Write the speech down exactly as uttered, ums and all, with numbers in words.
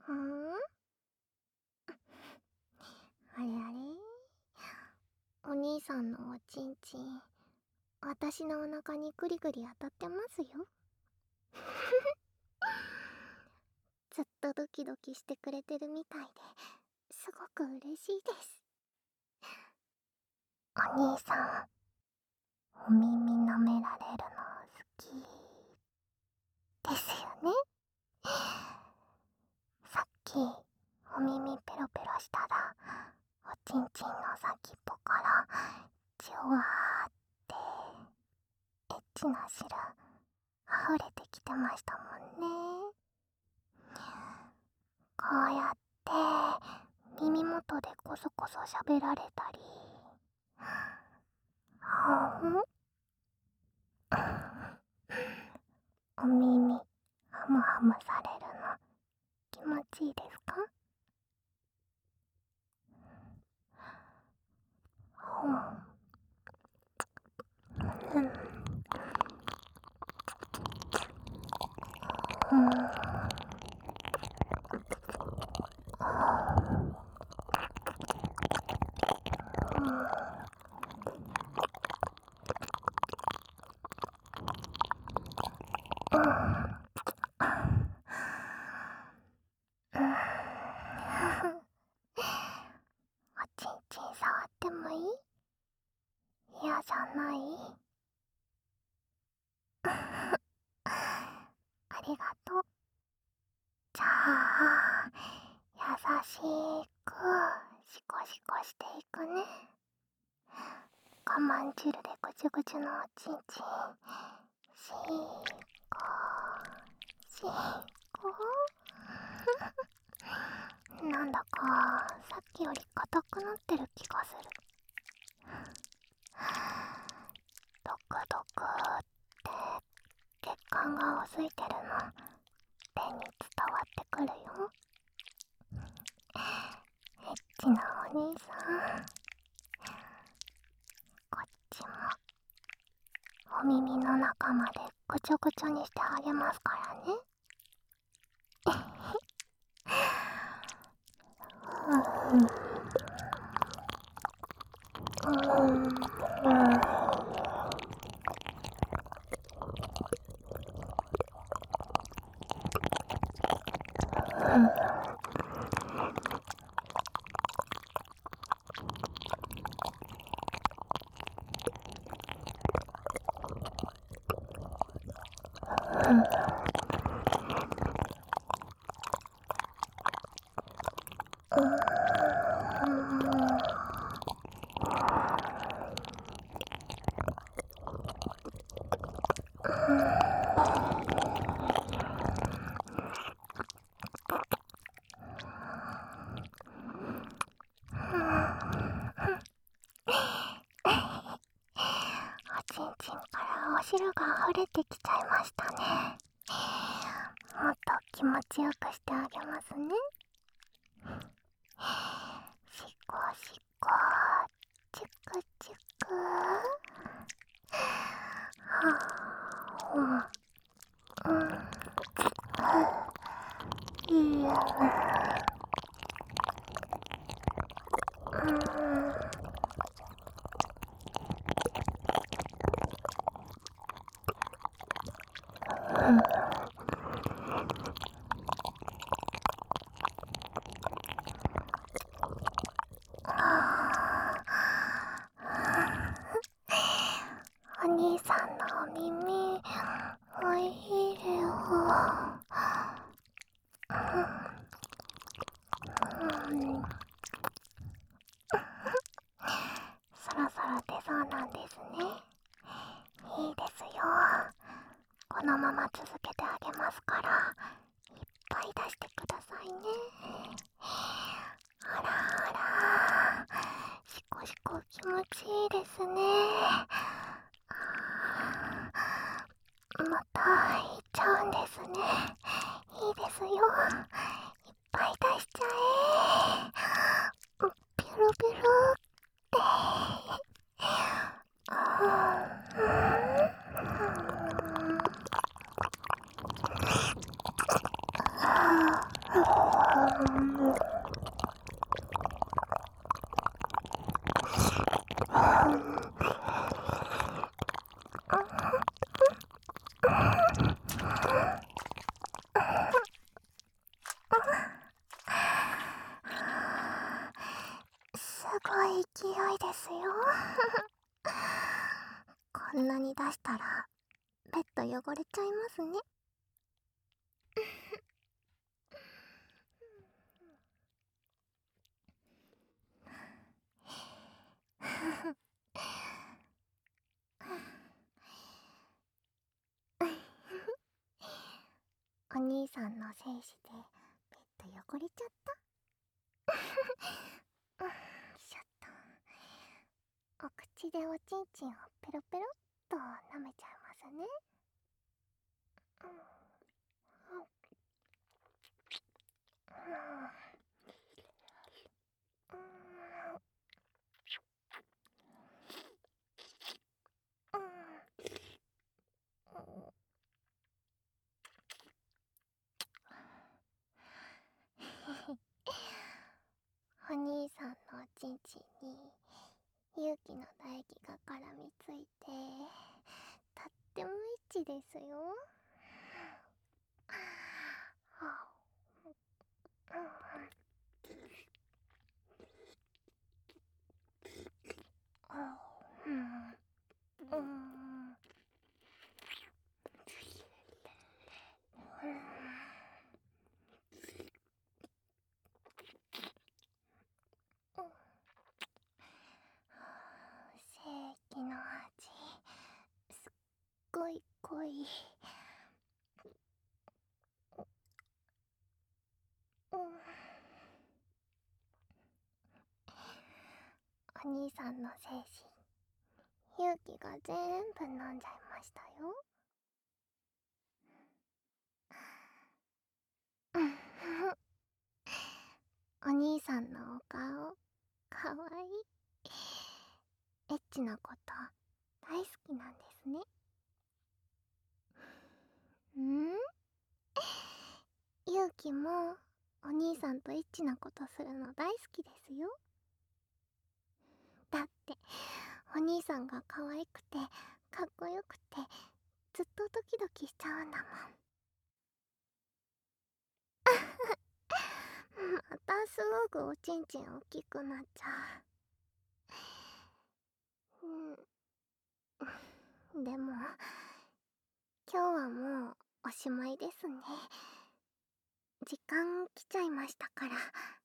ふーん。あれあれ、お兄さんのおちんちん、私のお腹にぐりぐり当たってますよ。ずっとドキドキしてくれてるみたいですごく嬉しいです。お兄さん、お耳舐められるの好きですよね。さっきお耳ペロペロしたらおちんちんの先っぽからジュワーってエッチな汁溢れてきてましたもんね。こうやって耳元でコソコソ喋られたり、ほんお耳ハムハムされるの気持ちいいですか？ほんうんうんうん。おちんちん触ってもいい？嫌じゃない？ありがとう。じゃあ、優しくシコシコしていくね。我慢汁でぐちゅぐちゅのおちんちん、シーコシーコなんだかさっきより硬くなってる気がする。ドクドクって血管がuzいてるの手に伝わってくるよ。エッチなお兄さん、こっちもお耳の中までぐちょぐちょにしてあげますからね。うんうんうんおちんちんからお汁が溢れてきちゃいましたね。もっと気持ちよくしてあげますね。しこしこ、チクチク。はあ、うん、うん、いいよね。うん。お兄さんのお耳、おいしいよ。うん、そろそろ出そうなんですね。いいですよ。このまま続けてあげますから、いっぱい出してくださいね。あらあら、シコシコ気持ちいいですね。また行っちゃうんですね。いいですよ。いっぱい出しちゃえ。ペロペロって。 すごい勢いですよ。こんなに出したらベッド汚れちゃいますね。お兄さんの精子でベッド汚れちゃった。よいしょっと。お口でおちんちんをペロペロっと舐めちゃいますね。うんうんうんうんお兄さんのおちんちんに勇気の唾液が絡みついて、とってもエッチですよ。うん、正規の味、すっごい濃い。うん、お兄さんの精子、勇気が全部飲んじゃいましたよ。お兄さんのお顔、かわいい。エッチなこと大好きなんですね。ん？勇気もお兄さんとエッチなことするの大好きですよ。だってお兄さんが可愛くてかっこよくてずっとドキドキしちゃうんだもん。またすぐおちんちん大きくなっちゃう。うん、でも今日はもうおしまいですね。時間来ちゃいましたから。